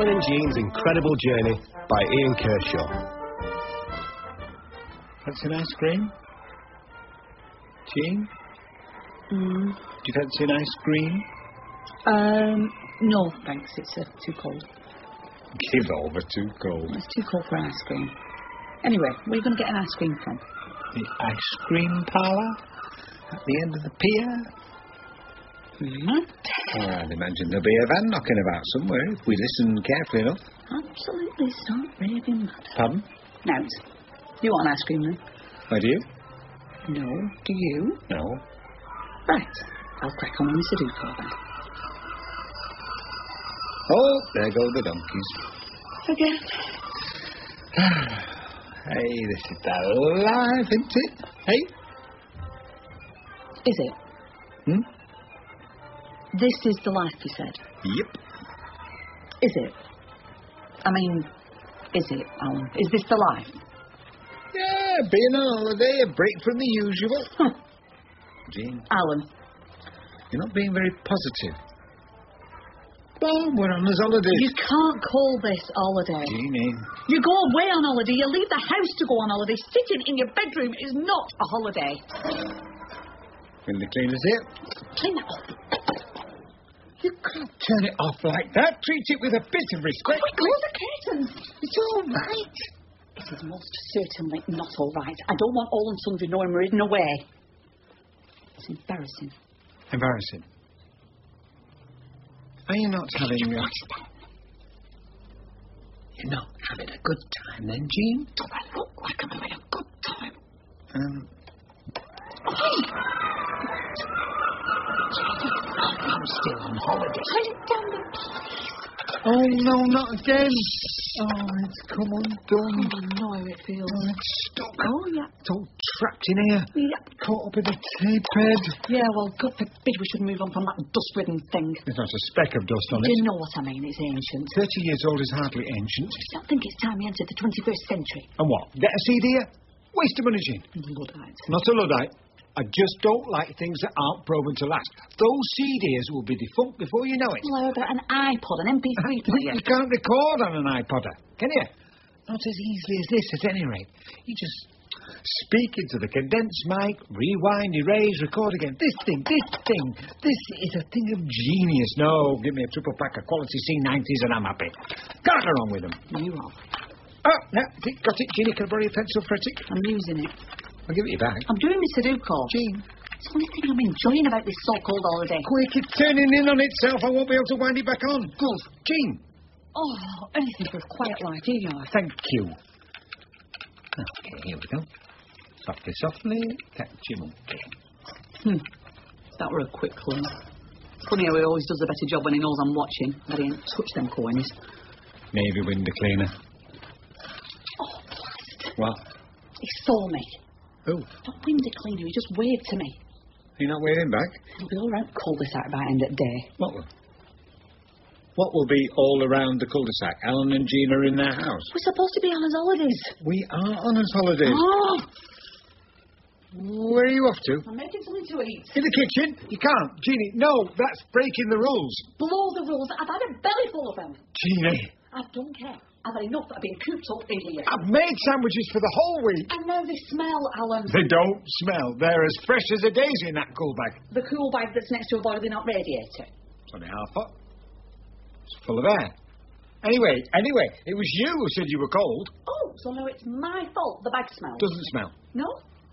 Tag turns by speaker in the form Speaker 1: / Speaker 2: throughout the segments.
Speaker 1: Alan and Jean's Incredible Journey by Ian Kershaw.
Speaker 2: Fancy an ice cream? Jean? Do you fancy an ice cream?
Speaker 3: No, thanks. It's too cold.
Speaker 2: Give over, too cold.
Speaker 3: It's too cold for ice cream. Anyway, where are you going to get an ice cream from?
Speaker 2: The ice cream parlour? At the end of the pier? I'd imagine there'll be a van knocking about somewhere if we listen carefully enough.
Speaker 3: Absolutely start raving mad.
Speaker 2: Pardon?
Speaker 3: Now, you want an ice cream then?
Speaker 2: I do?
Speaker 3: No. Do you?
Speaker 2: No.
Speaker 3: Right. I'll crack on with the Sudoku then.
Speaker 2: Oh, there go the donkeys.
Speaker 3: Again.
Speaker 2: Hey, this is the life, isn't it? Hey?
Speaker 3: Is it? This is the life, you said?
Speaker 2: Yep.
Speaker 3: Is it? I mean, is it, Alan? Is this the life?
Speaker 2: Yeah, being on holiday, a break from the usual. Jean.
Speaker 3: Alan.
Speaker 2: You're not being very positive. Well, we're on this holiday.
Speaker 3: You can't call this holiday.
Speaker 2: Jeannie.
Speaker 3: You go away on holiday, you leave the house to go on holiday. Sitting in your bedroom is not a holiday.
Speaker 2: Will the cleaners here?
Speaker 3: Clean that up.
Speaker 2: You can't turn it off like that. Treat it with a bit of respect.
Speaker 3: Quick, close the curtains.
Speaker 2: It's all right.
Speaker 3: It is most certainly not all right. I don't want all and sundry knowing we're hidden away. It's embarrassing.
Speaker 2: Embarrassing? Are you not having a... You're not having a good time then, Jean?
Speaker 3: Do I look like I'm having a good time?
Speaker 2: I'm still on holiday.
Speaker 3: Put it down there, please.
Speaker 2: Oh, no, not again. Oh, it's come undone.
Speaker 3: Oh, I know how it feels.
Speaker 2: Oh, it's stuck.
Speaker 3: Oh, yeah.
Speaker 2: It's all trapped in here.
Speaker 3: Yeah.
Speaker 2: Caught up in the tape head.
Speaker 3: Yeah, well, God forbid we should move on from that dust-ridden thing.
Speaker 2: There's not a speck of dust on
Speaker 3: Do
Speaker 2: it.
Speaker 3: you know what I mean? It's ancient.
Speaker 2: 30 years old is hardly ancient.
Speaker 3: I don't think it's time we entered the 21st century.
Speaker 2: And what? Get a CD here? Waste of money, Jean.
Speaker 3: Luddite.
Speaker 2: Not a Luddite. I just don't like things that aren't proven to last. Those CDs will be defunct before you know it.
Speaker 3: Well, how about an iPod, an MP3 player?
Speaker 2: You can't record on an iPodder, can you? Not as easily as this, at any rate. You just speak into the condensed mic, rewind, erase, record again. This thing. This is a thing of genius. No, give me a triple pack of quality C90s and I'm happy. Can't go wrong with them.
Speaker 3: You are.
Speaker 2: Oh, no, got it, Jeannie. Can I borrow your pencil, Fretic?
Speaker 3: I'm using it.
Speaker 2: I'll give it you back.
Speaker 3: I'm doing my Sudoku.
Speaker 2: Jean.
Speaker 3: It's the only thing I'm enjoying about this so-called holiday.
Speaker 2: Quick, it's turning in on itself. I won't be able to wind it back on.
Speaker 3: Good.
Speaker 2: Jean.
Speaker 3: Oh, anything for a quiet life, here you are.
Speaker 2: Thank you. Okay, here we go. Softly, catch your monkey.
Speaker 3: That were a quick one. Funny how he always does a better job when he knows I'm watching, but he ain't touched them coins.
Speaker 2: Navy window cleaner.
Speaker 3: Oh, blast.
Speaker 2: What?
Speaker 3: He saw me.
Speaker 2: Who?
Speaker 3: Not window cleaner, he just waved to me.
Speaker 2: You're not waving back?
Speaker 3: It'll be all right cul-de-sac by end of the day.
Speaker 2: What will be all around the cul-de-sac? Alan and Jean are in their house.
Speaker 3: We're supposed to be on his holidays.
Speaker 2: We are on his holidays.
Speaker 3: Oh!
Speaker 2: Where are you off to?
Speaker 3: I'm making something to eat.
Speaker 2: In the kitchen? You can't. Jeannie, no, that's breaking the rules.
Speaker 3: Below the rules, I've had a belly full of them.
Speaker 2: Jeannie.
Speaker 3: I don't care. I've had enough. I've been cooped up in here.
Speaker 2: I've made sandwiches for the whole week.
Speaker 3: And now they smell, Alan.
Speaker 2: They don't smell. They're as fresh as a daisy in that cool bag.
Speaker 3: The cool bag that's next to a boiling hot radiator.
Speaker 2: It's only half hot. It's full of air. Anyway, it was you who said you were cold.
Speaker 3: Oh, so now it's my fault the bag smells.
Speaker 2: Doesn't smell.
Speaker 3: No?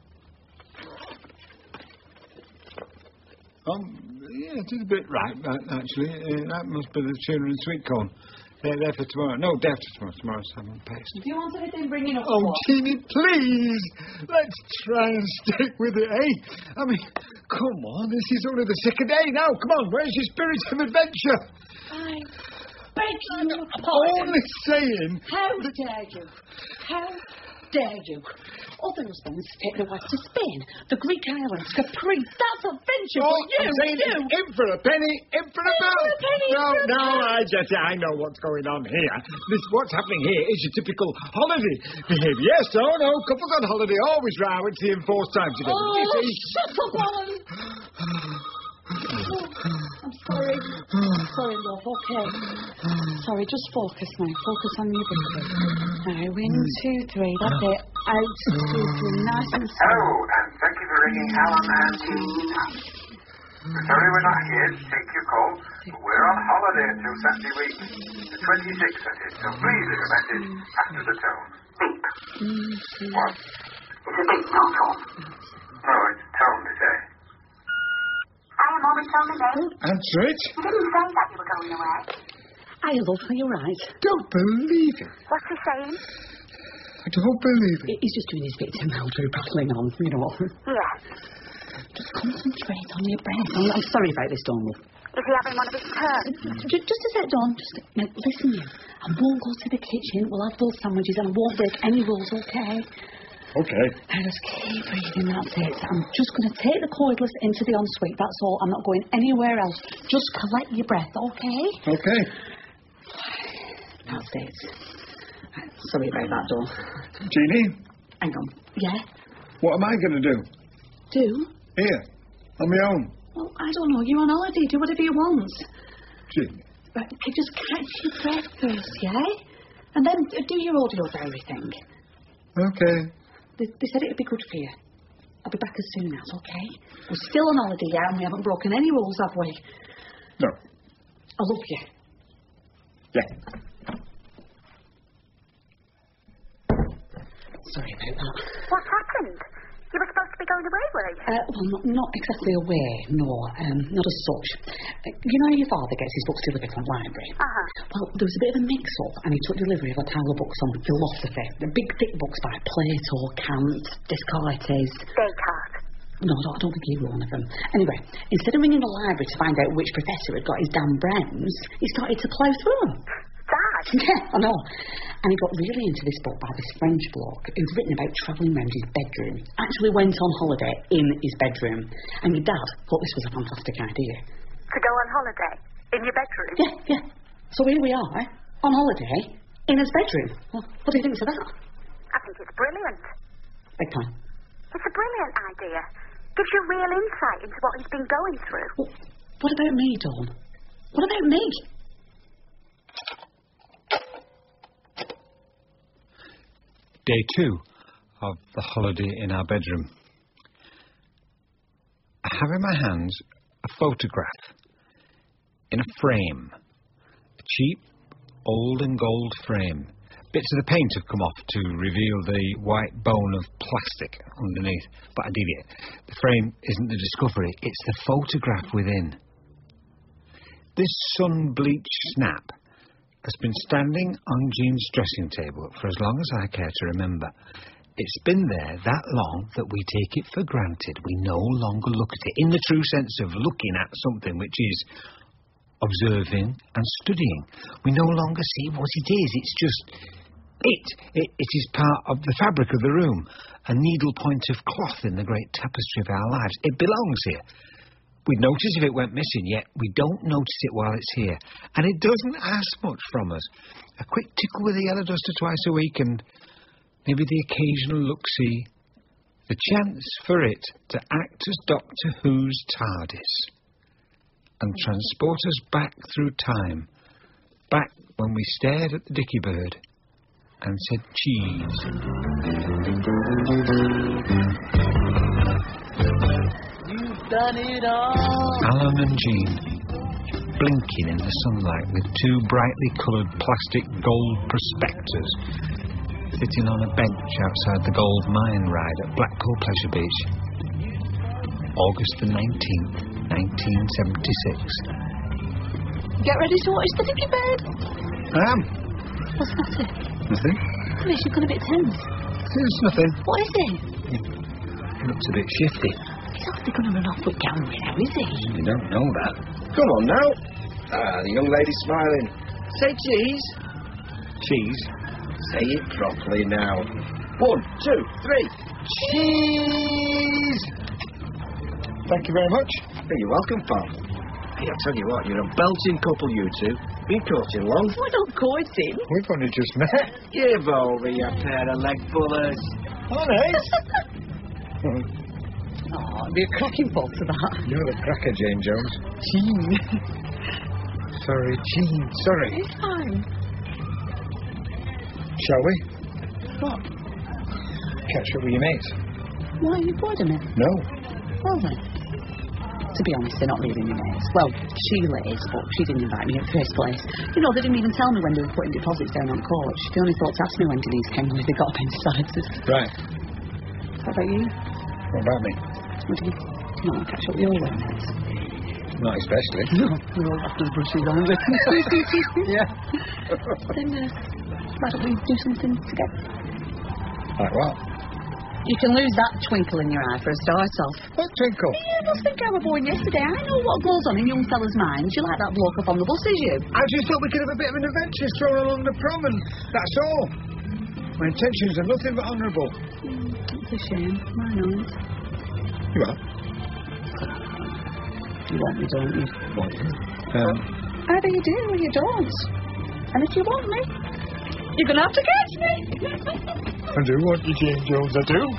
Speaker 2: Yeah, it is a bit right, actually. That must be the tuna and sweet corn. They're there for tomorrow. No, they're for tomorrow. Tomorrow's salmon paste.
Speaker 3: Do you want anything bringing up?
Speaker 2: Oh, Jeannie, please. Let's try and stick with it, eh? I mean, come on. This is only the second day now. Come on. Where's your spirit of adventure?
Speaker 3: I beg you
Speaker 2: Only saying.
Speaker 3: How dare you? How dare you? Other husbands take their wives to Spain, the Greek islands, Capri. That's adventure for you.
Speaker 2: I'm saying in for a penny, in for a pound. No, I get it. I know what's going on here. What's happening here is your typical holiday behaviour. Yes, no. Couples on holiday always row. It's the enforced time together.
Speaker 3: Oh, shut up, Alan. I'm sorry. I'm sorry, love, okay. Sorry, just focus now. Focus on your breathing. Now, 1, 2, 3, that's it. Out, 2, 3, nice and slow.
Speaker 4: Hello, and thank you for ringing Alan and Team. We're sorry we're not here to take your call, but we're on holiday until Saturday week. The 26th, that is, so please leave a message after the tone. Beep. What? It's a beep, not tone. No, it's tone, they say.
Speaker 5: I am Mum and Tom again.
Speaker 2: Answer it.
Speaker 5: You didn't say that you were going away.
Speaker 3: I love how you're right.
Speaker 2: Don't believe it.
Speaker 5: What's he saying?
Speaker 2: I don't believe it.
Speaker 3: He's just doing his victim now, through prattling on, you know.
Speaker 5: Yeah.
Speaker 3: Just concentrate on your breath. I'm sorry about this, Dawn, love.
Speaker 5: Is he having one of his turns?
Speaker 3: Just a sec, Dawn. Now, listen, you. I won't go to the kitchen. We'll have those sandwiches and I won't break any rules, okay?
Speaker 2: Okay.
Speaker 3: Now, just keep breathing, that's it. I'm just going to take the cordless into the ensuite, that's all. I'm not going anywhere else. Just collect your breath, okay?
Speaker 2: Okay.
Speaker 3: That's it. Sorry about that, Dawn.
Speaker 2: Jeannie?
Speaker 3: Hang on. Yeah?
Speaker 2: What am I going to do?
Speaker 3: Do?
Speaker 2: Here. On my own.
Speaker 3: Well, I don't know. You're on holiday. Do whatever you want.
Speaker 2: Jeannie.
Speaker 3: But just catch your breath first, yeah? And then do your audio diary thing.
Speaker 2: Okay.
Speaker 3: They said it'd be good for you. I'll be back as soon as, okay? We're still on holiday, yeah, and we haven't broken any rules, have we?
Speaker 2: No.
Speaker 3: I love you.
Speaker 2: Yeah.
Speaker 3: Sorry about that.
Speaker 5: What happened? You were supposed to be going away, were you?
Speaker 3: Well, not exactly away, no, not as such. You know how your father gets his books delivered from the library?
Speaker 5: Uh-huh.
Speaker 3: Well, there was a bit of a mix-up, and he took delivery of a pile of books on philosophy. The big, thick books by Plato, Kant, Descartes.
Speaker 5: Descartes.
Speaker 3: No, I don't think he was one of them. Anyway, instead of ringing the library to find out which professor had got his damn brains, he started to plough through them.
Speaker 5: Dad?
Speaker 3: Yeah, I know. And he got really into this book by this French bloke who'd written about travelling round his bedroom. Actually went on holiday in his bedroom. And your dad thought this was a fantastic idea.
Speaker 5: To go on holiday? In your bedroom?
Speaker 3: Yeah. So here we are, on holiday, in his bedroom. Well, what do you think of that?
Speaker 5: I think it's brilliant.
Speaker 3: Big time.
Speaker 5: It's a brilliant idea. Gives you real insight into what he's been going through.
Speaker 3: Well, what about me, Dawn? What about me?
Speaker 2: Day 2 of the holiday in our bedroom. I have in my hands a photograph in a frame. A cheap, old and gold frame. Bits of the paint have come off to reveal the white bone of plastic underneath. But I deviate. The frame isn't the discovery, it's the photograph within. This sun-bleached snap has been standing on Jean's dressing table for as long as I care to remember. It's been there that long that we take it for granted. We no longer look at it in the true sense of looking at something, which is observing and studying. We no longer see what it is. It's just it is part of the fabric of the room, a needle point of cloth in the great tapestry of our lives. It belongs here. We'd notice if it went missing, yet we don't notice it while it's here. And it doesn't ask much from us. A quick tickle with a yellow duster twice a week and maybe the occasional look-see. The chance for it to act as Doctor Who's TARDIS and transport us back through time, back when we stared at the dicky bird and said cheese.
Speaker 6: Done it all.
Speaker 2: Alan and Jean, blinking in the sunlight with two brightly coloured plastic gold prospectors, sitting on a bench outside the gold mine ride at Blackpool Pleasure Beach. August the 19th, 1976.
Speaker 3: Get ready to watch the dicky bird.
Speaker 2: I am.
Speaker 3: What's the matter?
Speaker 2: Nothing.
Speaker 3: Chris, you've got a bit tense.
Speaker 2: It's nothing.
Speaker 3: What is it?
Speaker 2: It looks a bit shifty.
Speaker 3: He's hardly going to run off with Gary now, is he?
Speaker 2: You don't know that.
Speaker 1: Come on now. The young lady's smiling. Say cheese.
Speaker 2: Cheese?
Speaker 1: Say it properly now. 1, 2, 3. Cheese!
Speaker 2: Thank you very much.
Speaker 1: Hey, you're welcome, pal. Hey, I tell you what, you're a belting couple, you two. Been courting long.
Speaker 3: We're not courting.
Speaker 2: We've only just met.
Speaker 1: Give over, you pair of leg pullers.
Speaker 2: Oh, nice.
Speaker 3: Oh, it'd be a cracking bolt to that.
Speaker 2: You're the cracker, Jane Jones. Sorry, Jean, sorry.
Speaker 3: It's fine.
Speaker 2: Shall we?
Speaker 3: What?
Speaker 2: Catch up with your mates?
Speaker 3: Why are you bored of me?
Speaker 2: No.
Speaker 3: Well then. To be honest, they're not really my mates. Well, Sheila is, but she didn't invite me in the first place. You know, they didn't even tell me when they were putting deposits down on coach. They only thought to ask me when Denise came when they got appendicitis.
Speaker 2: Right.
Speaker 3: What about you?
Speaker 2: What about me?
Speaker 3: What do you not want to catch up with your mates?
Speaker 2: Not especially.
Speaker 3: No, we're all after the brushes, aren't we?
Speaker 2: Yeah.
Speaker 3: Then, why don't we do something together?
Speaker 2: Like what?
Speaker 3: You can lose that twinkle in your eye for a start off.
Speaker 2: What twinkle?
Speaker 3: You must think I was born yesterday. I know what goes on in young fellas' minds. You like that bloke up on the bus, is you?
Speaker 2: I just thought we could have a bit of an adventure stroll along the prom, and that's all. My intentions are nothing but honourable.
Speaker 3: It's a shame. Mine aren't.
Speaker 2: You are?
Speaker 3: You want me, don't you?
Speaker 2: What?
Speaker 3: Either you do or you don't. And if you want me, you're going to have to catch me.
Speaker 2: I do want you, Jane Jones, I do.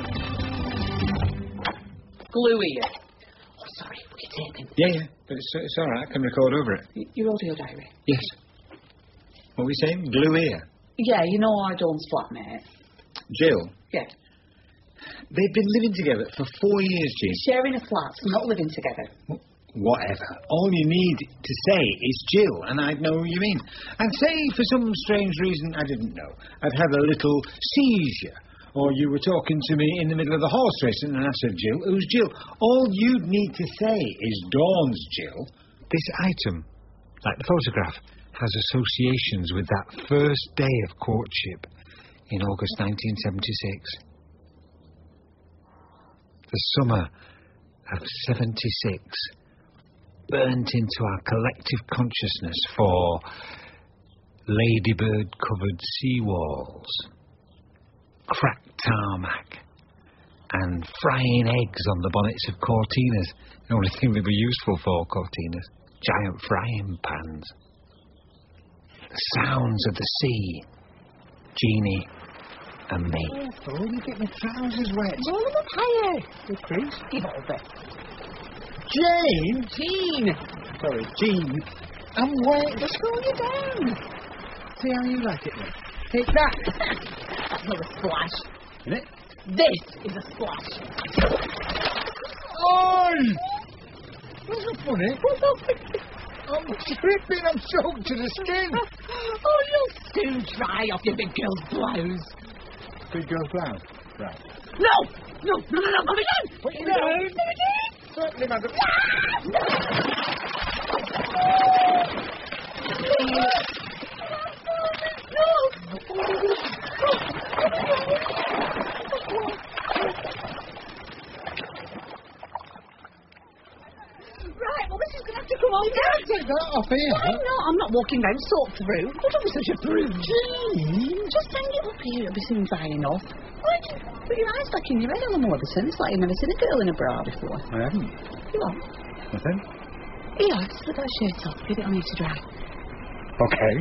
Speaker 3: Glue here. Oh, sorry, what are you taping?
Speaker 2: Yeah. But it's all right, I can record over it.
Speaker 3: Your audio diary?
Speaker 2: Yes. What were we saying? Glue ear?
Speaker 3: Yeah, you know our Dawn's flatmate.
Speaker 2: Jill?
Speaker 3: Yeah.
Speaker 2: They've been living together for 4 years, Jean.
Speaker 3: Sharing a flat, not living together.
Speaker 2: Whatever. All you need to say is Jill, and I'd know who you mean. And say, for some strange reason I didn't know, I'd had a little seizure, or you were talking to me in the middle of the horse race, and I said, Jill, who's Jill? All you'd need to say is Dawn's Jill. This item, like the photograph, has associations with that first day of courtship in August 1976. The summer of 76 burnt into our collective consciousness for ladybird-covered seawalls, cracked tarmac, and frying eggs on the bonnets of Cortinas. The only thing they were useful for, Cortinas. Giant frying pans. The sounds of the sea. Jeannie and me.
Speaker 3: Oh, you get my trousers wet. Roll them up higher. The crease. Give it a bit.
Speaker 2: Jane!
Speaker 3: Jean!
Speaker 2: Sorry, Jean. I'm wet.
Speaker 3: Just roll you down.
Speaker 2: See how you like it, then. Take that.
Speaker 3: That's not a splash.
Speaker 2: Isn't it?
Speaker 3: This is a splash.
Speaker 2: Oi! What's so funny? I'm dripping. I'm soaked to the skin.
Speaker 3: Oh, you'll soon dry off your big girl's blouse.
Speaker 2: Big girl's blouse? Right.
Speaker 3: No! Put it down!
Speaker 2: Put it down. Certainly, madam.
Speaker 3: Right, well, this is going to have to come on down.
Speaker 2: Take that off here.
Speaker 3: No, I'm not walking round soaked through. Don't be such a prude.
Speaker 2: Jean.
Speaker 3: Just hang it up here. It'll be soon dry enough. Why don't you put your eyes back in your head, Ellen Morrison? It's like you've never seen a girl in a bra before.
Speaker 2: I haven't.
Speaker 3: You are.
Speaker 2: Nothing?
Speaker 3: Here, slip that shirt off. Give it on here to dry.
Speaker 2: Okay.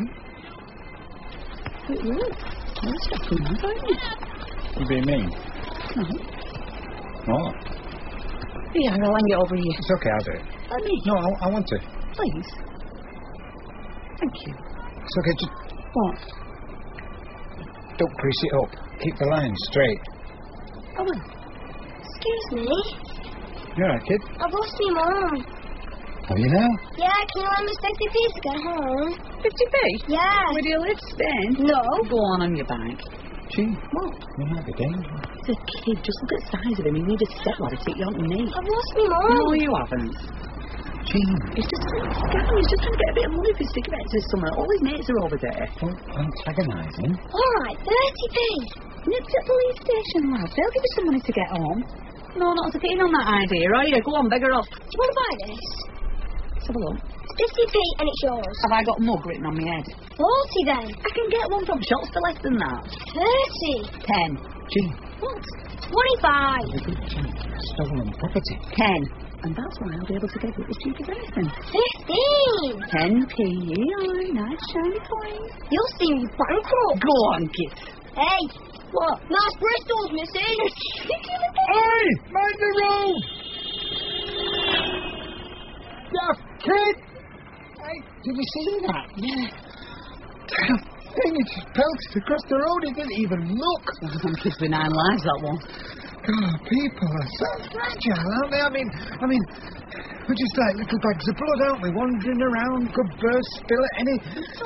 Speaker 3: Look, you're stopping now, aren't you?
Speaker 2: You being mean?
Speaker 3: No.
Speaker 2: What?
Speaker 3: Here, I'll hang it over here.
Speaker 2: It's okay, I'll do it.
Speaker 3: Let me.
Speaker 2: No, I want to.
Speaker 3: Please. Thank you.
Speaker 2: It's okay, just
Speaker 3: What?
Speaker 2: don't crease it up. Keep the line straight.
Speaker 3: Oh, well.
Speaker 5: Excuse me.
Speaker 2: You alright, kid?
Speaker 5: I've lost my mum.
Speaker 2: Have you now?
Speaker 5: Yeah, can you lend me 50p to get home?
Speaker 3: 50p?
Speaker 5: Yeah.
Speaker 3: Where do you live, Spain?
Speaker 5: No.
Speaker 3: Go on your bike.
Speaker 2: Jean,
Speaker 3: What?
Speaker 2: you might be dangerous.
Speaker 3: He's a kid. Just look at the size of him. He needs a stepladder to your knee.
Speaker 5: I've lost my mum.
Speaker 3: No, you haven't.
Speaker 2: Jean.
Speaker 3: He's just trying to scam. He's just trying to get a bit of money for his cigarettes or something. All his mates are over there.
Speaker 2: Don't antagonize him.
Speaker 5: All right, 30p.
Speaker 3: Nip to the police station, lad. They'll give you some money to get home. No, not so keen on that idea, are you? Go on, beggar off.
Speaker 5: Do you want to buy this?
Speaker 3: Let's have a look.
Speaker 5: 50p and it's yours.
Speaker 3: Have I got a mug written on my head?
Speaker 5: 40 then.
Speaker 3: I can get one from shops for less than that.
Speaker 5: 30.
Speaker 3: 10.
Speaker 2: Jean.
Speaker 3: What?
Speaker 5: 25.
Speaker 2: It's a good chance. Stolen property.
Speaker 3: 10. And that's why I'll be able to get it as cheap as anything.
Speaker 5: 15.
Speaker 3: 10p. Aye, nice shiny coin.
Speaker 5: You'll see me bankrupt.
Speaker 3: Go on, kid.
Speaker 5: Hey.
Speaker 3: What?
Speaker 5: Nice Bristol's, missy.
Speaker 2: Oi! Mind the road! Daft kid! right? Did you see that?
Speaker 3: Yeah.
Speaker 2: Damn thing, it just pelted across the road. It didn't even look.
Speaker 3: Some kids with 9 lives, that one.
Speaker 2: God, people are so fragile, aren't they? I mean, we're just like little bags of blood, aren't we? Wandering around, could burst, spill at any...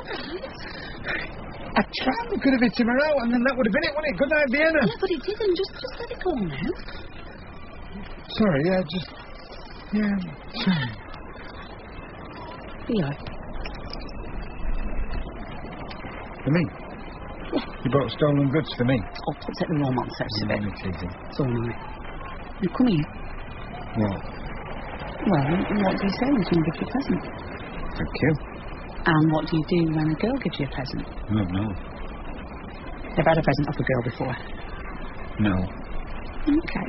Speaker 2: A tram could have hit him out, and then that would have been it, wouldn't it? Good night, Vienna.
Speaker 3: Yeah, but it didn't. Just let it go now.
Speaker 2: Sorry, yeah, just... Yeah, sorry.
Speaker 3: Yeah.
Speaker 2: For me?
Speaker 3: Yeah.
Speaker 2: You bought stolen goods for me?
Speaker 3: Oh, don't take the romance out of it.
Speaker 2: Let me take them.
Speaker 3: It's all right. Now, come here.
Speaker 2: What?
Speaker 3: Well, what do you say when someone gives you a present?
Speaker 2: Thank you.
Speaker 3: And what do you do when a girl gives you a present?
Speaker 2: Oh, no.
Speaker 3: You've had a present off a girl before?
Speaker 2: No.
Speaker 3: Okay.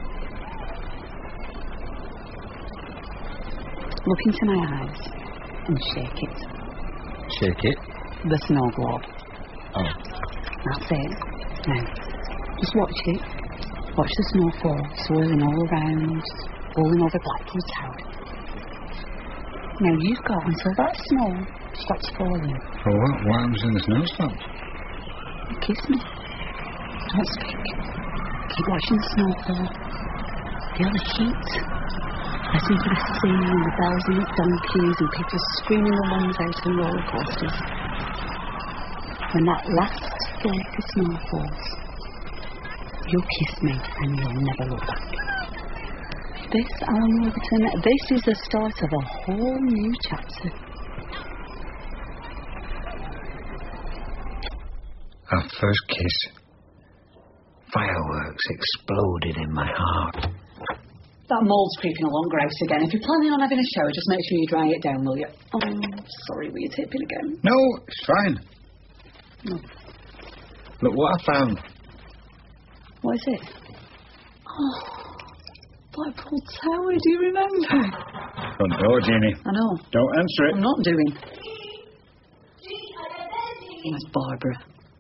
Speaker 3: Look into my eyes and shake it.
Speaker 2: Shake it?
Speaker 3: The snow globe.
Speaker 2: Oh.
Speaker 3: That's it. Now, just watch it. Watch the snow fall, swirling all around, rolling over Blackpool Tower. Now you've got until that snow stops falling.
Speaker 2: For what? What happens when the snow stops?
Speaker 3: Kiss me. Don't speak. Keep watching the snow fall. Feel the heat. Listen to the sea and the bells and the donkeys and people screaming their lungs out on roller coasters. When that last flake of snow falls, you'll kiss me and you'll never look back. This, Alan Warburton, this is the start of a whole new chapter.
Speaker 2: Our first kiss. Fireworks exploded in my heart.
Speaker 3: That mold's creeping along grouse again. If you're planning on having a shower, just make sure you dry it down, will you? Oh, sorry, were you tipping again?
Speaker 2: No, it's fine.
Speaker 3: No.
Speaker 2: Look what I found.
Speaker 3: What is it? Oh, Blackpool Tower, do you remember?
Speaker 2: Front door, Jeannie.
Speaker 3: I know.
Speaker 2: Don't answer it.
Speaker 3: I'm not doing. That's Barbara.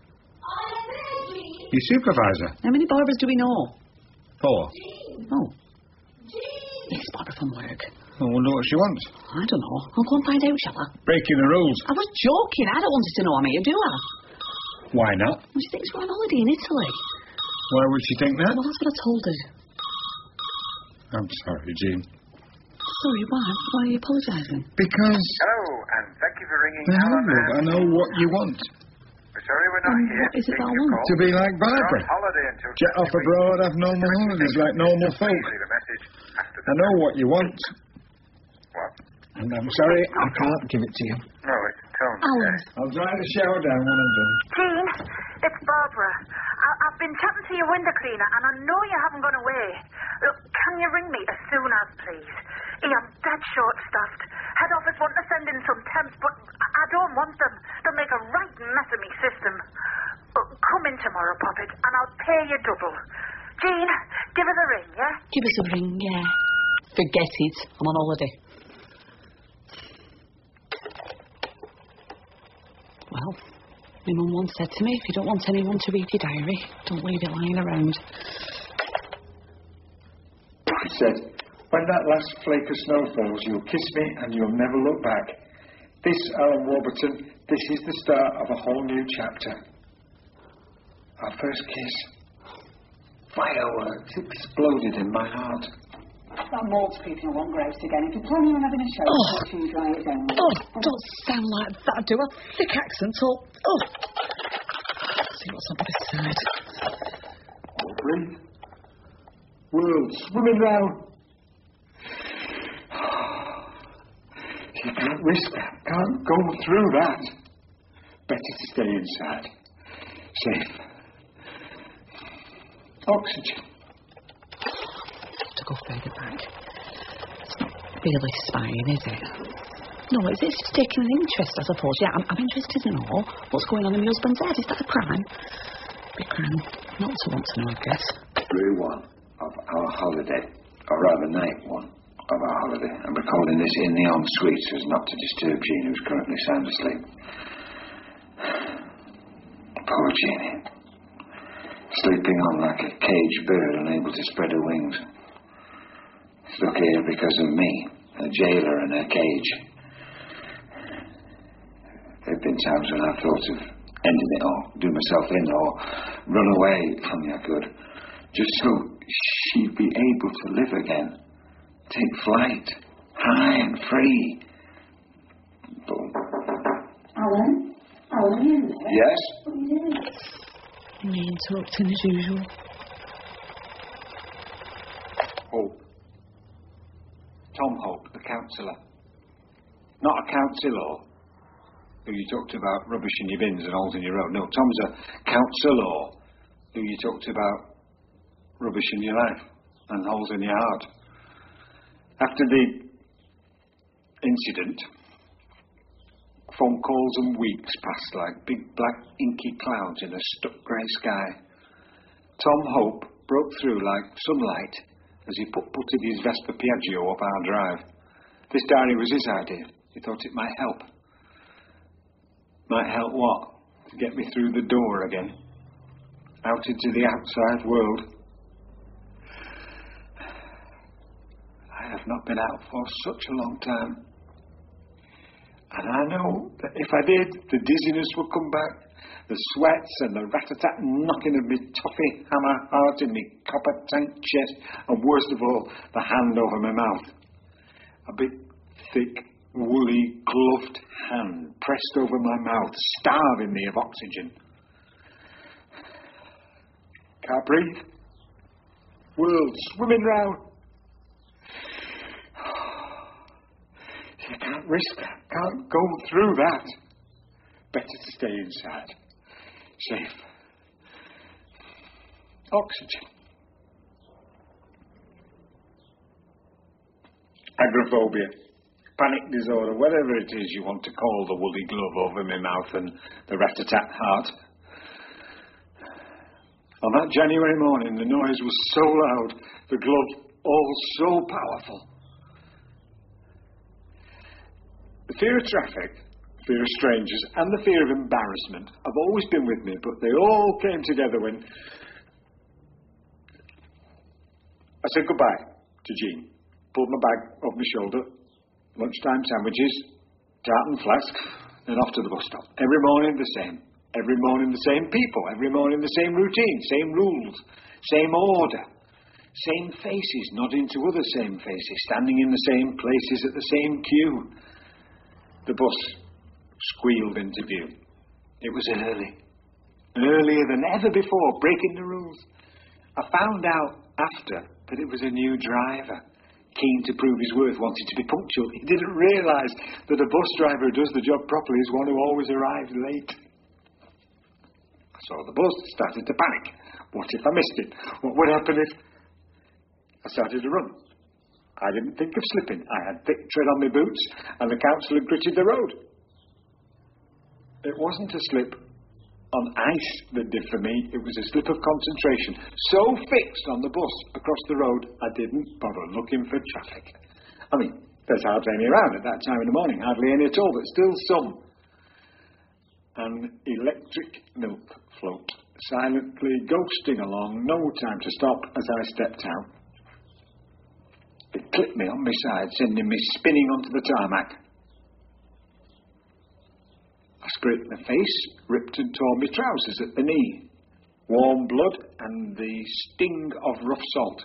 Speaker 2: Your supervisor?
Speaker 3: How many Barbaras do we know?
Speaker 2: 4.
Speaker 3: Oh. Yes, Barbara from work.
Speaker 2: I wonder what she wants.
Speaker 3: I don't know. I'll go and find out, shall I?
Speaker 2: Breaking the rules.
Speaker 3: I was joking. I don't want her to know I'm here, do I?
Speaker 2: Why not?
Speaker 3: Well, she thinks we're on holiday in Italy.
Speaker 2: Why would she think that?
Speaker 3: Well, that's what I told her.
Speaker 2: I'm sorry, Jean.
Speaker 3: Sorry, why? Why are you apologising?
Speaker 2: Because...
Speaker 4: Hello, and thank you for ringing
Speaker 2: I
Speaker 4: Alan.
Speaker 2: know what you want.
Speaker 4: We're sorry we're not here.
Speaker 3: What is it
Speaker 4: Take
Speaker 3: that I
Speaker 4: your
Speaker 3: want?
Speaker 4: call.
Speaker 2: To be like
Speaker 4: We're
Speaker 2: Barbara.
Speaker 4: on holiday until
Speaker 2: Jet off
Speaker 4: Tuesday
Speaker 2: abroad,
Speaker 4: week.
Speaker 2: have normal holidays like normal folk.
Speaker 4: Please leave a message after the
Speaker 2: I know what you want.
Speaker 4: What?
Speaker 2: And I'm sorry, I can't give it to you.
Speaker 4: No, it's Tony.
Speaker 3: Alan.
Speaker 2: I'll dry the shower down when I'm done.
Speaker 5: Jean, it's Barbara. I've been chatting to your window cleaner, and I know you haven't gone away. Look, can you ring me as soon as, please? I'm dead short-staffed. Head office want to send in some temps, but I don't want them. They'll make a right mess of me system. Come in tomorrow, Poppet, and I'll pay you double. Jean, give us a ring, yeah?
Speaker 3: Give us a ring, yeah. Forget it. I'm on holiday. Well, my mum once said to me, if you don't want anyone to read your diary, don't leave it lying around.
Speaker 2: He said, when that last flake of snow falls, you'll kiss me and you'll never look back. This, Alan Warburton, this is the start of a whole new chapter. Our first kiss. Fireworks exploded in my heart.
Speaker 3: That mold's creeping along grouse again. If you're planning on having a shower, make sure you dry it down. Oh, don't sound like that, do a thick accent or... Oh. See what's on the other side.
Speaker 2: Oh, breathe. World swimming round. You can't risk that. Can't go through that. Better to stay inside. Safe. Oxygen.
Speaker 3: To go further back. It's not really spying, is it? No, it's just taking an interest, I suppose. Yeah, I'm interested in all what's going on in my husband's head. Is that a crime? Big crime not to want to know, I guess.
Speaker 7: Day 1 of our holiday, or rather night 1 of our holiday. I'm recording this in the ensuite so as not to disturb Jean, who's currently sound asleep. Poor Jeannie. Sleeping on like a caged bird, unable to spread her wings. Stuck here because of me, a jailer in her cage. There have been times when I've thought of ending it all, do myself in, or run away if only I could, just so she'd be able to live again, take flight, high and free. But...
Speaker 3: Alan? Alan, are you there?
Speaker 7: Yes?
Speaker 3: What are you doing? Me interrupting as usual.
Speaker 2: Hope. Tom Hope, the councillor. Not a councillor who you talked about rubbish in your bins and holes in your road. No, Tom's a councillor who you talked about rubbish in your life and holes in your heart. After the incident, phone calls and weeks passed like big black inky clouds in a stuck grey sky. Tom Hope broke through like sunlight as he putted his Vespa Piaggio up our drive. This diary was his idea. He thought it might help. Might help what? To get me through the door again. Out into the outside world. I have not been out for such a long time. And I know that if I did, the dizziness would come back. The sweats and the rat-a-tat knocking of me toffee hammer heart in me copper tank chest. And worst of all, the hand over my mouth. A big, thick, woolly, gloved hand pressed over my mouth, starving me of oxygen. Can't breathe. World swimming round. You can't risk that. Can't go through that. Better to stay inside. Safe. Oxygen. Agoraphobia. Panic disorder, whatever it is you want to call the woolly glove over my mouth and the rat-a-tat heart. On that January morning, the noise was so loud, the glove all so powerful. The fear of traffic, fear of strangers, and the fear of embarrassment have always been with me, but they all came together when I said goodbye to Jean, pulled my bag off my shoulder, lunchtime sandwiches, tartan flask, then off to the bus stop. Every morning the same. Every morning the same people. Every morning the same routine, same rules, same order. Same faces nodding to other same faces, standing in the same places at the same queue. The bus squealed into view. It was early. Earlier than ever before, breaking the rules. I found out after that it was a new driver. Keen to prove his worth, wanted to be punctual. He didn't realise that a bus driver who does the job properly is one who always arrives late. I saw the bus, started to panic. What if I missed it? What would happen if... I started to run. I didn't think of slipping. I had thick tread on my boots, and the council had gritted the road. It wasn't a slip on ice that did for me. It was a slip of concentration, so fixed on the bus across the road, I didn't bother looking for traffic. I mean, there's hardly any around at that time in the morning, hardly any at all, but still some. An electric milk float, silently ghosting along, no time to stop as I stepped out. It clipped me on my side, sending me spinning onto the tarmac. I scraped my face, ripped and tore my trousers at the knee. Warm blood and the sting of rough salt.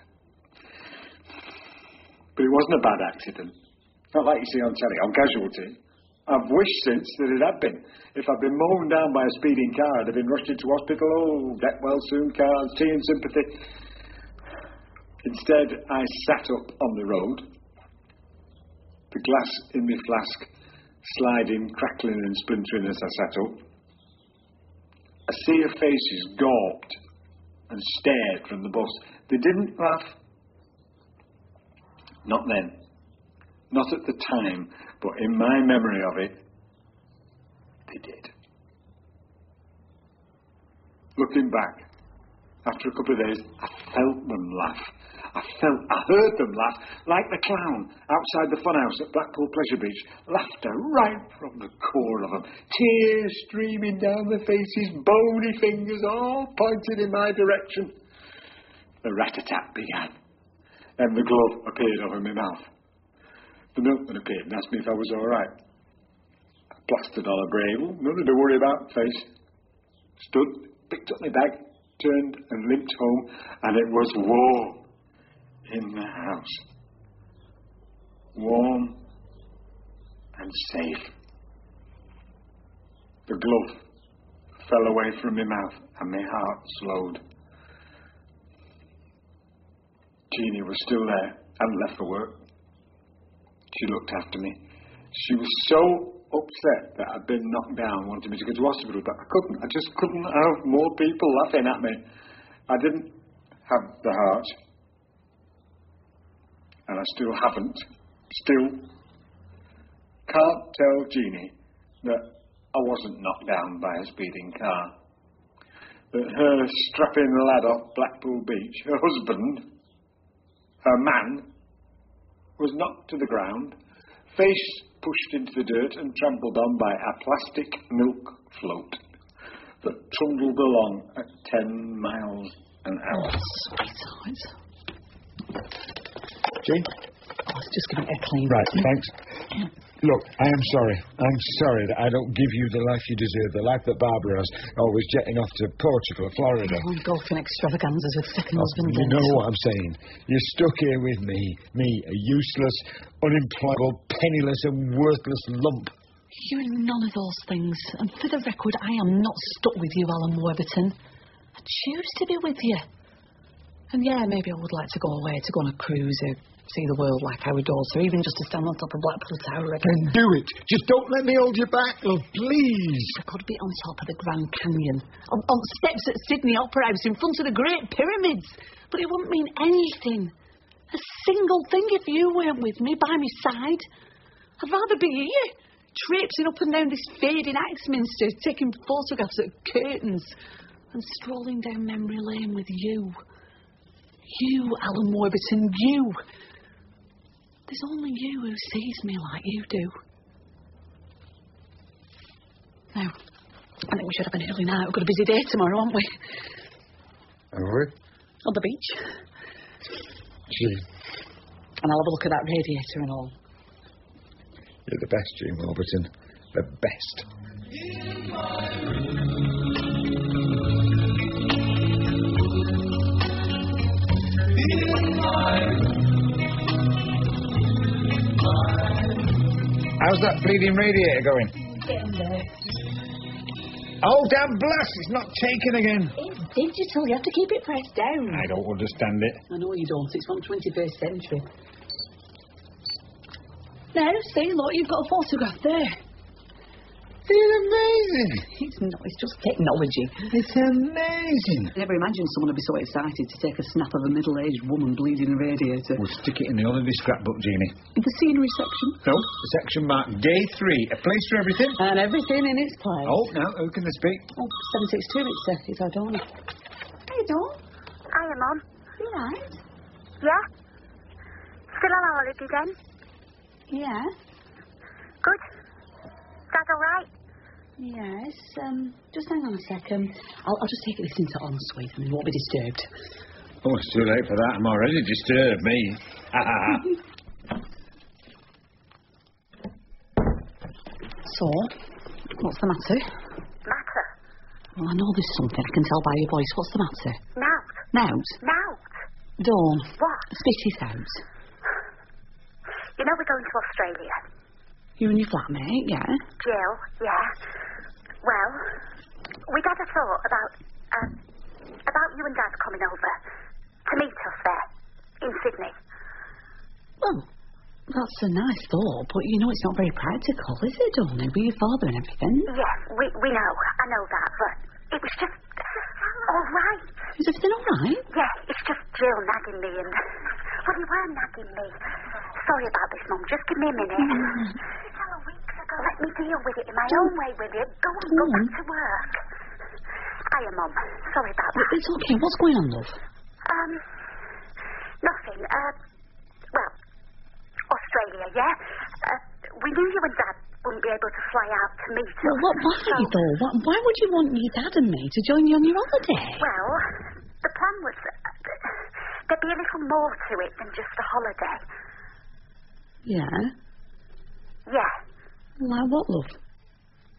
Speaker 2: But it wasn't a bad accident. Not like you see on telly, on Casualty. I've wished since that it had been. If I'd been mown down by a speeding car, I'd have been rushed into hospital. Oh, get well soon cars, tea and sympathy. Instead, I sat up on the road. The glass in my flask sliding, crackling and splintering as I sat up. A sea of faces gawped and stared from the bus. They didn't laugh. Not then. Not at the time, but in my memory of it, they did. Looking back, after a couple of days, I felt them laugh. I heard them laugh, like the clown outside the funhouse at Blackpool Pleasure Beach. Laughter right from the core of them. Tears streaming down their faces, bony fingers all pointed in my direction. The rat-a-tat began. Then the glove appeared over my mouth. The milkman appeared and asked me if I was all right. I Plastered on a brave, nothing to worry about, face. Stood, picked up my bag, turned and limped home, and it was warm in the house. Warm and safe. The glove fell away from my mouth and my heart slowed. Jeannie was still there, hadn't left for work. She looked after me. She was so upset that I'd been knocked down, wanted me to go to hospital, but I just couldn't have more people laughing at me. I didn't have the heart. And I still haven't. Still can't tell Jeannie that I wasn't knocked down by a speeding car. That her strapping the lad off Blackpool Beach, her husband, her man, was knocked to the ground, face pushed into the dirt and trampled on by a plastic milk float that trundled along at 10 miles an hour.
Speaker 3: Sweetheart.
Speaker 2: Jane?
Speaker 3: I was just giving it a clean.
Speaker 2: Right, thanks. Look, I am sorry. I'm sorry that I don't give you the life you deserve, the life that Barbara has, always jetting off to Portugal or Florida.
Speaker 3: Oh, golfing extravaganzas with second husband.
Speaker 2: You know what I'm saying. You're stuck here with me, a useless, unemployable, penniless and worthless lump.
Speaker 3: You're none of those things. And for the record, I am not stuck with you, Alan Warburton. I choose to be with you. And yeah, maybe I would like to go away, to go on a cruise or see the world like our daughter, even just to stand on top of Blackpool Tower again.
Speaker 2: Then do it. Just don't let me hold you back, love, please.
Speaker 3: I could be on top of the Grand Canyon, on steps at Sydney Opera House, in front of the Great Pyramids. But it wouldn't mean anything. A single thing if you weren't with me, by my side. I'd rather be here, traipsing up and down this fading Axminster, taking photographs at curtains, and strolling down memory lane with you. You, Alan Warburton, you. There's only you who sees me like you do. Now, I think we should have an early night. We've got a busy day tomorrow, haven't we?
Speaker 2: Have we?
Speaker 3: On the beach.
Speaker 2: Gee.
Speaker 3: And I'll have a look at that radiator and all.
Speaker 2: You're the best, Jean Warburton. The best. How's that bleeding radiator going?
Speaker 3: Getting there.
Speaker 2: Oh, damn blast! It's not taken again.
Speaker 3: It's digital. You have to keep it pressed down.
Speaker 2: I don't understand it.
Speaker 3: I know you don't. It's from 21st century. Now, see, look, you've got a photograph there.
Speaker 2: It's amazing.
Speaker 3: It's not. It's just technology.
Speaker 2: It's amazing.
Speaker 3: I never imagined someone would be so excited to take a snap of a middle-aged woman bleeding a radiator.
Speaker 2: We'll stick it in the holiday scrapbook, Jeannie.
Speaker 3: In the scenery section?
Speaker 2: No, the section marked Day 3. A place for everything.
Speaker 3: And everything in its place.
Speaker 2: Oh, now, who can this be?
Speaker 3: Oh, 762, it's our Dawn. Hey, Dawn.
Speaker 5: Hiya, Mum.
Speaker 3: You right?
Speaker 5: Yeah? Still on holiday then?
Speaker 3: Yeah.
Speaker 5: Good. Dad all right?
Speaker 3: Yes, just hang on a second. I'll just take this into ensuite and you won't be disturbed.
Speaker 2: Oh, it's too late for that. I'm already disturbed, me.
Speaker 3: So, what's the matter?
Speaker 5: Matter?
Speaker 3: Well, I know there's something. I can tell by your voice. What's the matter?
Speaker 5: Nout.
Speaker 3: Nout?
Speaker 5: Nout.
Speaker 3: Dawn.
Speaker 5: What?
Speaker 3: Spit it out.
Speaker 5: You know we're going to Australia.
Speaker 3: You and your flatmate, yeah?
Speaker 5: Jill, yeah. Well, we'd had a thought about you and Dad coming over to meet us there, in Sydney.
Speaker 3: Well, that's a nice thought, but you know it's not very practical, is it, Dawn? With your father and everything.
Speaker 5: Yes, we know. I know that, but it was just all right.
Speaker 3: Is everything all right?
Speaker 5: Yeah, it's just Jill nagging me and... Well, you were nagging me. Sorry about this, Mum. Just give me a minute. Let me deal with it in my own way with it. Go on, go back to work. Hiya, Mum. Sorry about that.
Speaker 3: It's okay. What's going on, love?
Speaker 5: Nothing. Well, Australia, yeah? We knew you and Dad wouldn't be able to fly out to meet us.
Speaker 3: Well, why, though? Why would you want your dad and me to join you on your holiday?
Speaker 5: Well, the plan was... there'd be a little more to it than just a holiday.
Speaker 3: Yeah?
Speaker 5: Yeah.
Speaker 3: Like what, love?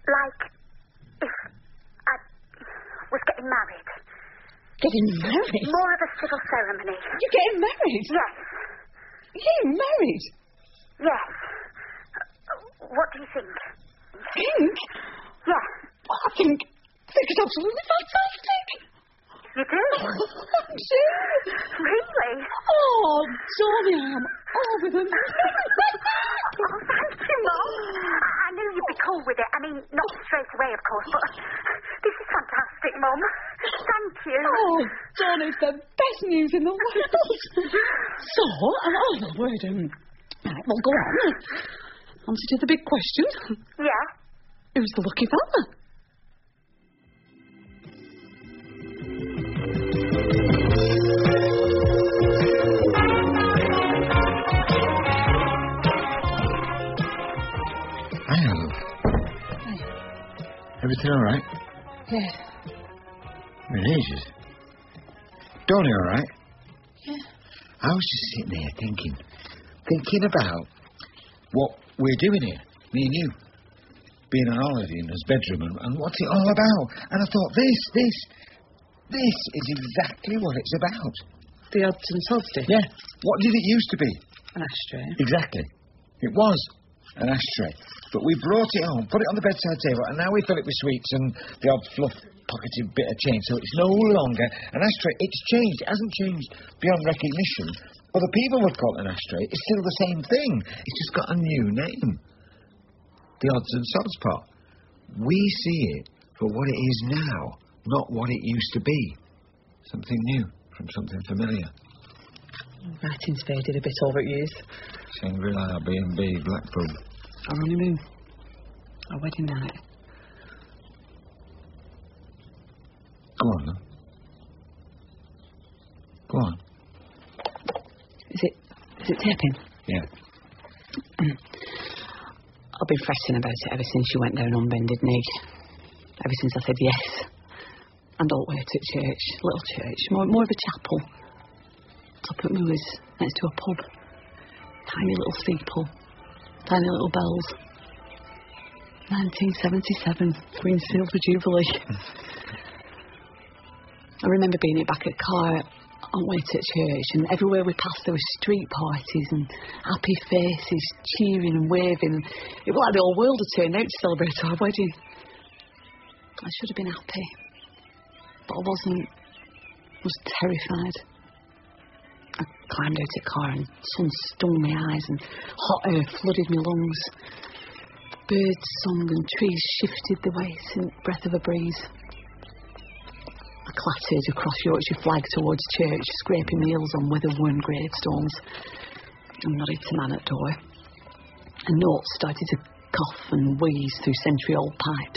Speaker 5: Like, if I was getting married.
Speaker 3: Getting married?
Speaker 5: More of a civil ceremony.
Speaker 3: You're getting married?
Speaker 5: Yes.
Speaker 3: You're getting married?
Speaker 5: Yes. What do you think?
Speaker 3: Think?
Speaker 5: Yes.
Speaker 3: Well, I think it's absolutely fantastic.
Speaker 5: You do?
Speaker 3: I'm serious.
Speaker 5: Really?
Speaker 3: Oh, Johnny, I'm over the moon.
Speaker 5: Oh, thank you, Mum. I knew you'd be cool with it. I mean, not straight away, of course, but this is fantastic, Mum. Thank you.
Speaker 3: Oh, John, it's the best news in the world. So, my word, right, well, go on. Answer to the big question.
Speaker 5: Yeah?
Speaker 3: Who's the lucky fella?
Speaker 2: Everything all right?
Speaker 3: Yeah.
Speaker 2: It is. Donnie all right?
Speaker 3: Yeah.
Speaker 2: I was just sitting there thinking about what we're doing here, me and you. Being on holiday in his bedroom and what's it all about. And I thought, this is exactly what it's about.
Speaker 3: The odds and sods did?
Speaker 2: Yeah. What did it used to be?
Speaker 3: An ashtray.
Speaker 2: Exactly. It was an ashtray. But we brought it home, put it on the bedside table, and now we fill it with sweets and the odd fluff-pocketed bit of change. So it's no longer an ashtray. It's changed. It hasn't changed beyond recognition. Other people would call it an ashtray. It's still the same thing. It's just got a new name. The odds and sods pot. We see it for what it is now, not what it used to be. Something new from something familiar.
Speaker 3: Writing's faded a bit over the years.
Speaker 2: Shangri-La, B&B, Blackpool.
Speaker 3: Our honeymoon. Our wedding night.
Speaker 2: Go on, then. Go on.
Speaker 3: Is it taping?
Speaker 2: Yeah.
Speaker 3: I've been fretting about it ever since you went down on bended knee. Ever since I said yes. And don't wait at church. Little church. More of a chapel. Top at Moore's, next to a pub. Tiny little steeple. Tiny little bells. 1977. Queen Silver Jubilee. I remember being back at car on way to church, and everywhere we passed there were street parties and happy faces cheering and waving. And it was like the whole world had turned out to celebrate our wedding. I should have been happy, but I wasn't. I was terrified. I climbed out of the car and the sun stung my eyes and hot air flooded my lungs. Birds sung and trees shifted the way in breath of a breeze. I clattered across Yorkshire flag towards church, scraping my heels on weather-worn gravestones. I nodded to man at door. A note started to cough and wheeze through century-old pipes.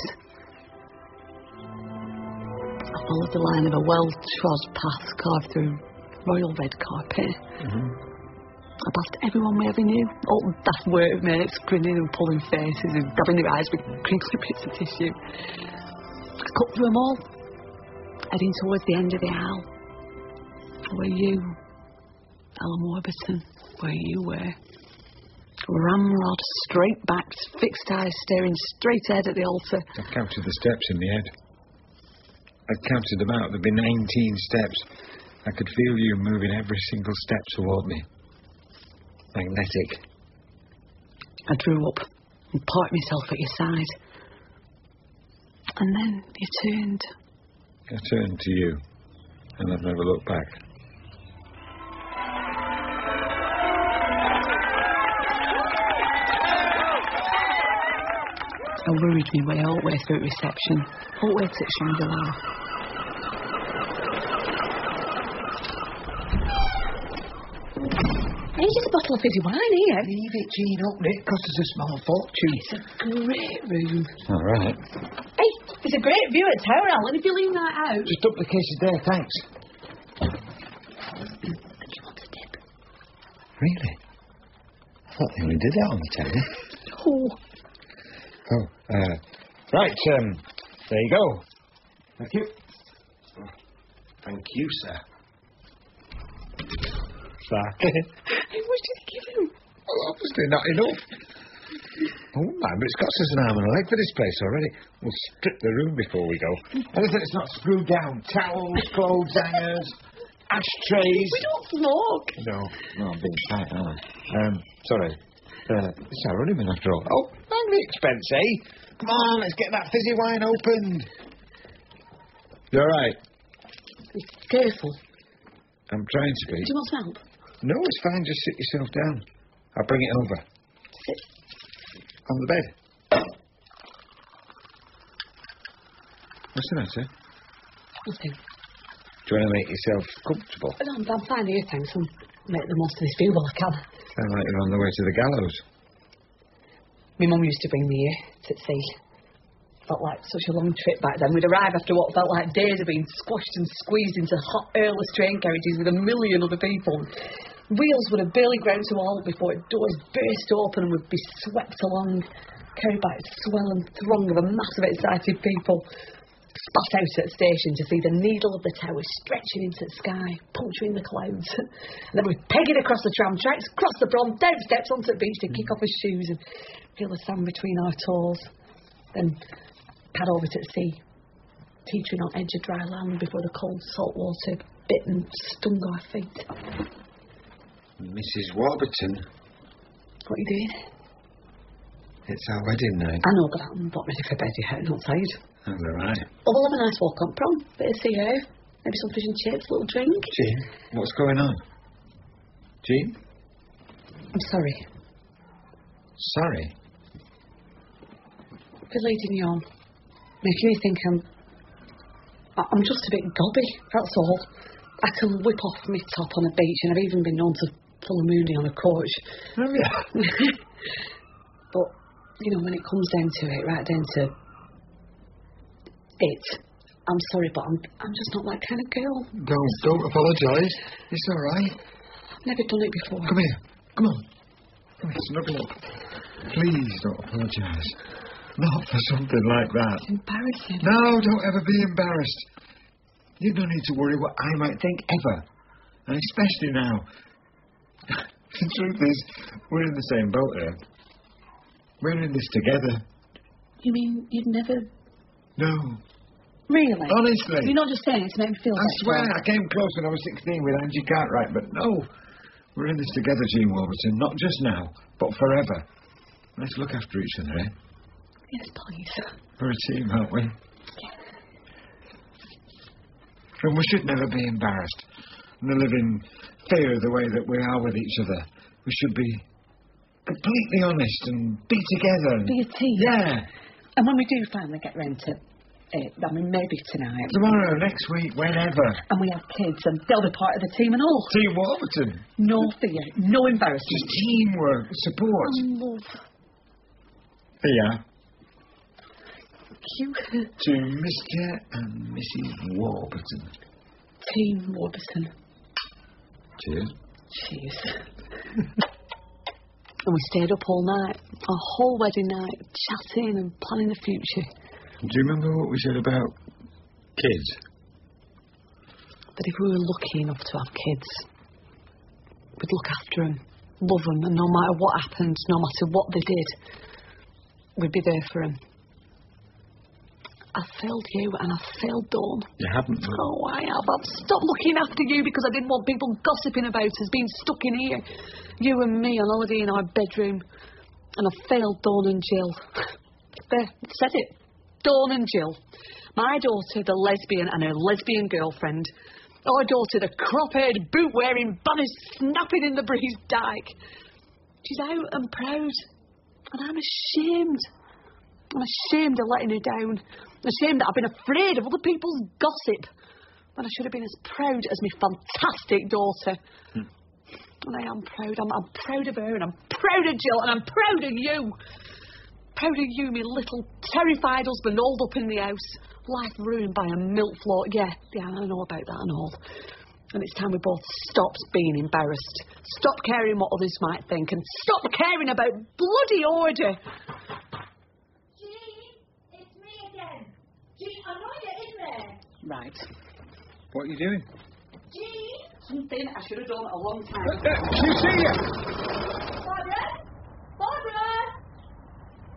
Speaker 3: I followed the line of a well-trod path carved through royal red carpet. I passed everyone we ever knew. All the daft workmates grinning and pulling faces and dabbing their eyes with crinkly bits of tissue. I cut through them all, heading towards the end of the aisle. Where you, Ellen Warburton, where you were. Ramrod, straight-backed, fixed eyes staring straight ahead at the altar.
Speaker 2: I counted the steps in my head. I counted them out. There'd be 19 steps. I could feel you moving every single step toward me. Magnetic.
Speaker 3: I drew up and parked myself at your side. And then you turned.
Speaker 2: I turned to you, and I've never looked back.
Speaker 3: I worried me way all the way through reception, all the way to Shangri-La. Here's just a bottle of fizzy wine here.
Speaker 2: Leave it, Jean. Open it. Cost us a small fortune.
Speaker 3: It's a great room.
Speaker 2: All right.
Speaker 3: Hey, it's a great view at Tower Allen if you leave that out.
Speaker 2: Just up the cases there, thanks.
Speaker 3: Do you want a dip?
Speaker 2: Really? I thought they only did that on the telly. Right, there you go. Thank you.
Speaker 1: Thank you, sir.
Speaker 2: Fuck.
Speaker 3: How much did he give him?
Speaker 2: Well, obviously not enough. Oh, man, but it's cost us an arm and a leg for this place already. We'll strip the room before we go. Anything that's not screwed down. Towels, clothes hangers, ashtrays.
Speaker 3: We don't smoke.
Speaker 2: No, I'm being tight, aren't I? Sorry. It's our honeymoon after all. Oh, and the expense, eh? Come on, let's get that fizzy wine opened. You all right?
Speaker 3: Be careful.
Speaker 2: I'm trying to be.
Speaker 3: Do you want some help?
Speaker 2: No, it's fine. Just sit yourself down. I'll bring it over.
Speaker 3: Sit.
Speaker 2: On the bed. What's the matter?
Speaker 3: Nothing.
Speaker 2: Do you want to make yourself comfortable?
Speaker 3: No, I'm fine here, thanks. I'll make the most of this view while I can.
Speaker 2: Sound like you're on the way to the gallows.
Speaker 3: My mum used to bring me here to see. Felt like such a long trip back then. We'd arrive after what felt like days of being squashed and squeezed into hot, airless train carriages with a million other people. Wheels would have barely ground to a halt before doors burst open and would be swept along, carried by a swell and throng of a mass of excited people. Spat out at the station to see the needle of the tower stretching into the sky, puncturing the clouds. And then we'd peg it across the tram tracks, cross the prom, down steps onto the beach to kick off his shoes and feel the sand between our toes. Then pad over to the sea, teetering on edge of dry land before the cold salt water bit and stung our feet.
Speaker 2: Mrs. Warburton.
Speaker 3: What are you doing?
Speaker 2: It's our wedding night.
Speaker 3: I know, but I'm not ready for bed yet. I'm not tired.
Speaker 2: That's all right.
Speaker 3: Oh, we'll have a nice walk on prom. Bit of sea air. Maybe some fish and chips, a little drink.
Speaker 2: Jean, what's going on? Jean?
Speaker 3: I'm sorry.
Speaker 2: Sorry?
Speaker 3: For leading you on. Making you think I'm just a bit gobby, that's all. I can whip off my top on a beach, and I've even been known to pull a mooney on a coach.
Speaker 2: Oh, yeah.
Speaker 3: But, you know, when it comes down to it, right down to it, I'm sorry, but I'm just not that kind of girl.
Speaker 2: Don't apologise. It's all right.
Speaker 3: I've never done it before.
Speaker 2: Come here. Come on. Come here, snuggle up. Please don't apologise. Not for something like that.
Speaker 3: It's embarrassing.
Speaker 2: No, don't ever be embarrassed. You don't need to worry what I might think, ever. And especially now. The truth is, we're in the same boat here. We're in this together.
Speaker 3: You mean you'd never...
Speaker 2: No.
Speaker 3: Really?
Speaker 2: Honestly.
Speaker 3: You're not just saying it to make me feel
Speaker 2: I swear,
Speaker 3: better.
Speaker 2: I came close when I was 16 with Angie Cartwright, but no. We're in this together, Jean Warburton. Not just now, but forever. Let's look after each other, eh?
Speaker 3: Yes, please.
Speaker 2: We're a team, aren't we? And we should never be embarrassed and live in fear of the way that we are with each other. We should be completely honest and be together.
Speaker 3: Be a team.
Speaker 2: Yeah.
Speaker 3: And when we do finally get round to it, I mean, maybe tonight.
Speaker 2: Tomorrow, next week, whenever.
Speaker 3: And we have kids and they'll be part of the team and all.
Speaker 2: Team Warburton.
Speaker 3: No fear, no embarrassment.
Speaker 2: Just teamwork, support.
Speaker 3: And love.
Speaker 2: Here.
Speaker 3: You.
Speaker 2: To Mr. and Mrs. Warburton.
Speaker 3: Team Warburton.
Speaker 2: Cheers.
Speaker 3: Cheers. And we stayed up all night, our whole wedding night, chatting and planning the future.
Speaker 2: Do you remember what we said about kids?
Speaker 3: That if we were lucky enough to have kids, we'd look after them, love them, and no matter what happened, no matter what they did, we'd be there for them. I failed you and I failed Dawn.
Speaker 2: You haven't.
Speaker 3: Oh, I have. I've stopped looking after you because I didn't want people gossiping about us being stuck in here. You and me on holiday in our bedroom. And I failed Dawn and Jill. There, said it. Dawn and Jill. My daughter, the lesbian, and her lesbian girlfriend. Our daughter, the crop-haired, boot-wearing, banished, snapping in the breeze dyke. She's out and proud. And I'm ashamed. I'm ashamed of letting her down. I'm ashamed that I've been afraid of other people's gossip when I should have been as proud as my fantastic daughter. And I am proud. I'm proud of her, and I'm proud of Jill, and I'm proud of you. Proud of you, my little terrified husband, holed up in the house. Life ruined by a milk float. Yeah, I know about that and all. And it's time we both stopped being embarrassed. Stop caring what others might think, and stop caring about bloody order.
Speaker 8: I know you're in there.
Speaker 3: Right.
Speaker 2: What are you doing?
Speaker 8: Jean?
Speaker 3: Something I should have done a long time ago.
Speaker 2: She see you!
Speaker 8: Barbara? Barbara?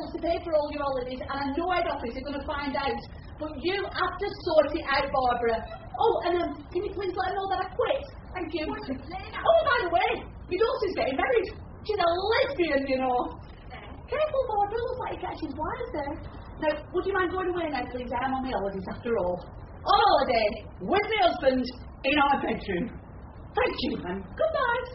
Speaker 3: else to pay for all your holidays, and I know head office are going to find out. But you have to sort it out, Barbara. Oh, and can you please let her know that I quit? Thank you. Oh, by the way, your daughter's getting married. She's a lesbian, you know. Careful, Barbara. Looks like he catches wires there. Now, would you mind going away now, please? I am on my holidays after all. On holiday, with my husband, in our bedroom. Thank you, and goodbye.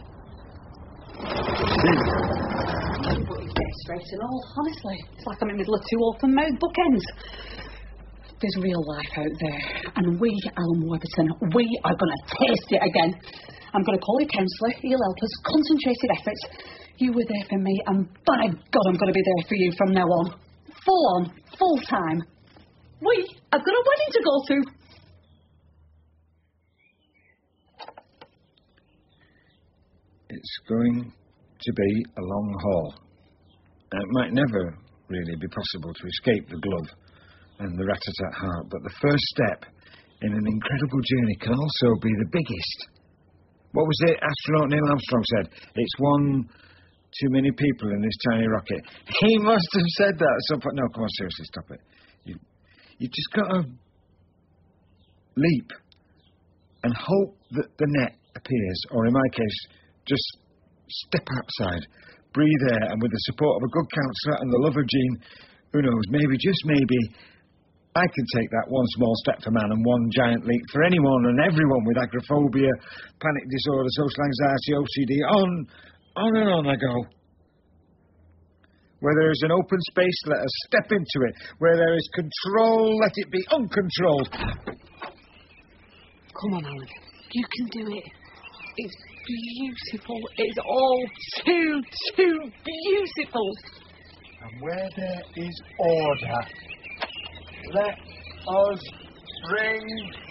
Speaker 3: Straight and all, honestly. It's like I'm in the middle of two open-mouthed bookends. There's real life out there, and we, Alan Warburton, we are going to taste it again. I'm going to call your counsellor, he'll help us, concentrated efforts. You were there for me, and by God, I'm going to be there for you from now on. Full on, full time. I've got a wedding to go to.
Speaker 2: It's going to be a long haul. It might never really be possible to escape the glove and the rat-a-tat heart, but the first step in an incredible journey can also be the biggest. What was it astronaut Neil Armstrong said? It's one too many people in this tiny rocket. He must have said that at some point. No, come on, seriously, stop it. You've just got to leap and hope that the net appears, or in my case, just step outside, breathe air, and with the support of a good counsellor and the love of Jean, who knows, maybe, just maybe, I can take that one small step for man and one giant leap for anyone and everyone with agoraphobia, panic disorder, social anxiety, OCD, on and on I go. Where there is an open space, let us step into it. Where there is control, let it be uncontrolled.
Speaker 3: Come on, Alan. You can do it. It's beautiful. It's all too beautiful.
Speaker 2: And where there is order, let us bring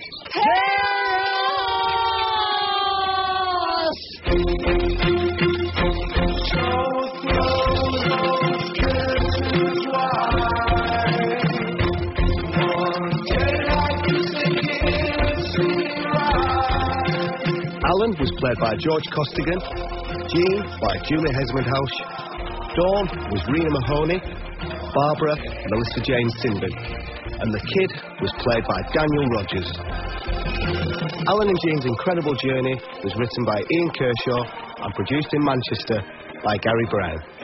Speaker 9: Alan was played by George Costigan, Jean by Julie Hesmondhalgh, Dawn was Rena Mahoney, Barbara Melissa Jane Sinden, and the kid was played by Daniel Rogers. Alan and Jean's incredible journey was written by Ian Kershaw and produced in Manchester by Gary Brown.